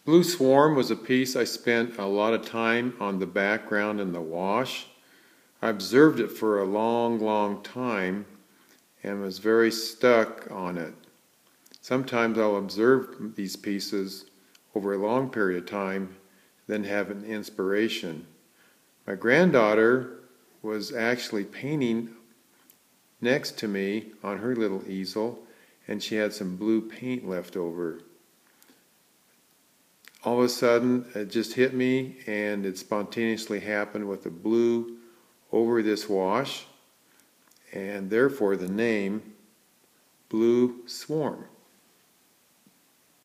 Blue Swarm was a piece I spent a lot of time on the background in the wash. I observed it for a long time and was very stuck on it. Sometimes I'll observe these pieces over a long period of time, then have an inspiration. My granddaughter was actually painting next to me on her little easel, and she had some blue paint left over. All of a sudden, it just hit me, and it spontaneously happened with the blue over this wash, and therefore the name Blue Swarm.